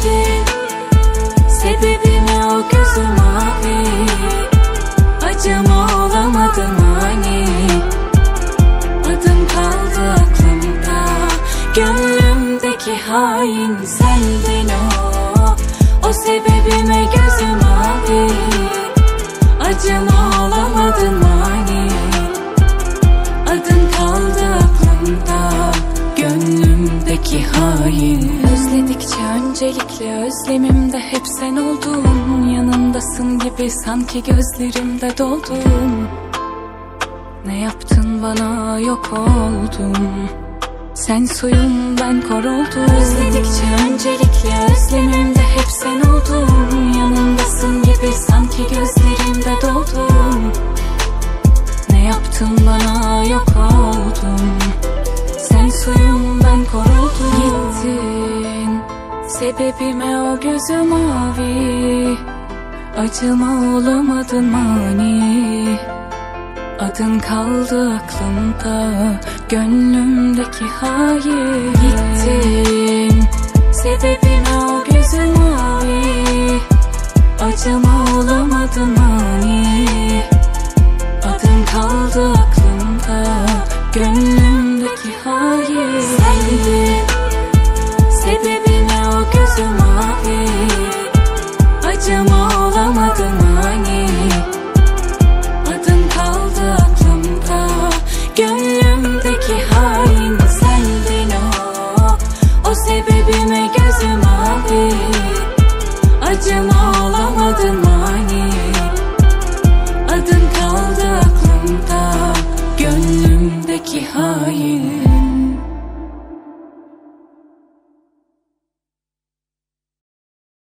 Sendin sebebime o gözü mavi, acıma olamadın hani. Adın kaldı aklımda, gönlümdeki hain sendin o sebebime gözü mavi, acıma olamadın hani. Adın kaldı aklımda, gönlümdeki hain. Özledikçe öncelikle özlemimde hep sen oldun. Yanımdasın gibi sanki gözlerimde doldun. Ne yaptın bana, yok oldum. Sen suyum, ben kor oldum. Özledikçe öncelikle özlemimde hep sen oldun. Yanımdasın gibi sanki gözlerimde doldun. Ne yaptın bana, yok oldum. Sen suyum, ben kor oldum. Gittin sebebime o gözü mavi, acıma olamadın mani. Adın kaldı aklımda, gönlümdeki hain. Gittin sebebime o gözü mavi, acıma olamadın mani. Adın kaldı aklımda, gönlümdeki hain. Sendin sebebime o gözü mavi, acıma olamadın hani. Adın kaldı aklımda, gönlümdeki hain sendin o sebebime gözü mavi, acıma olamadın hani. Adın kaldı aklımda, gönlümdeki hain.